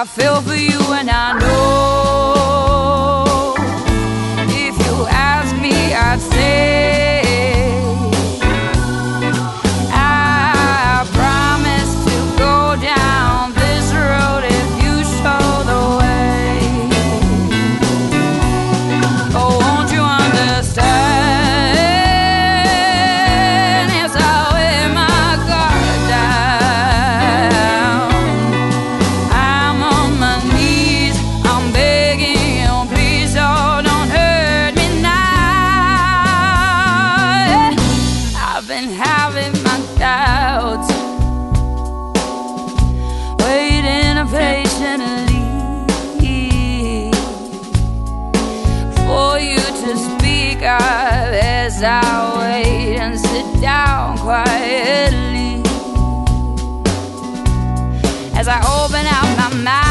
I feel for you and I know if you ask me, I'd say I promise to go down this road if you show the way. Oh, won't you understand? Yes, I'll wear my guard down. I'm on my knees, I'm begging you, please, oh, don't hurt me now. I've been having my doubts, waiting patiently for you to speak up as I wait and sit down quietly. As I open out my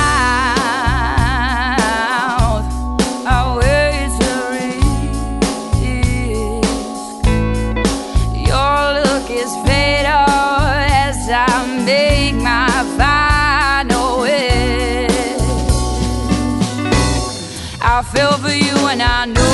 mouth, I wait to risk. Your look is fatal as I make my final wish. I feel for you and I know